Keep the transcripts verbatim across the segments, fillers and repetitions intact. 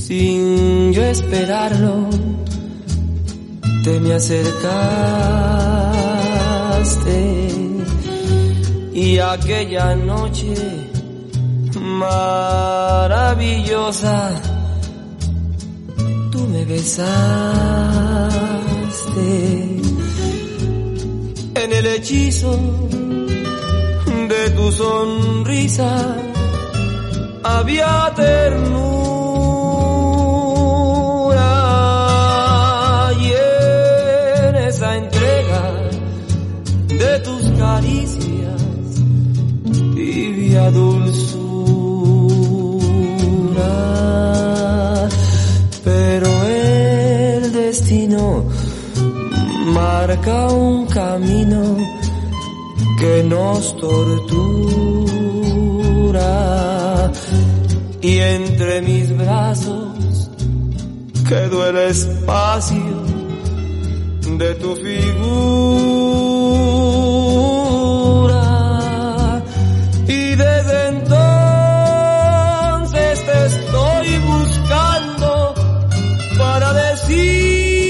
sin yo esperarlo, te me acercaste y aquella noche maravillosa tú me besaste. En el hechizo de tu sonrisa había ternura y en esa entrega de tus caricias tibia dulzura. Pero el destino marca un camino que nos tortura y entre mis brazos quedó el espacio de tu figura y desde entonces te estoy buscando para decir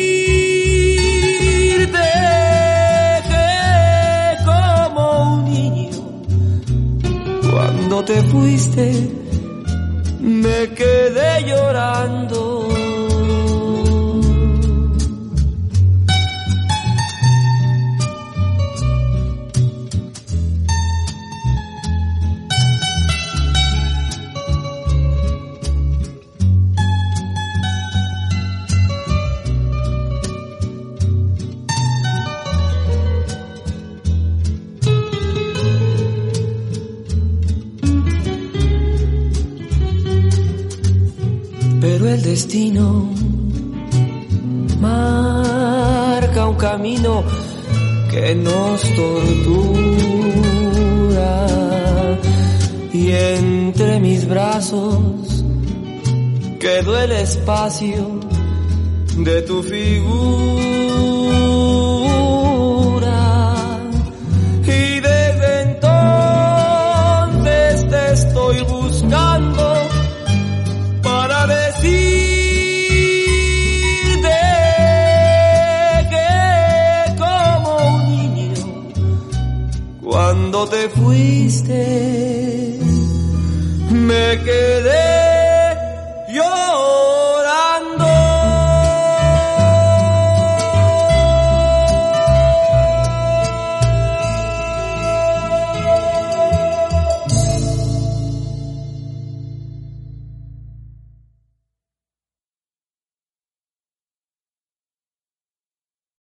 cuando te fuiste me quedé llorando. Pero el destino marca un camino que nos tortura y entre mis brazos quedó el espacio de tu figura y desde entonces te estoy buscando para decirte que como un niño cuando te fuiste me quedé yo.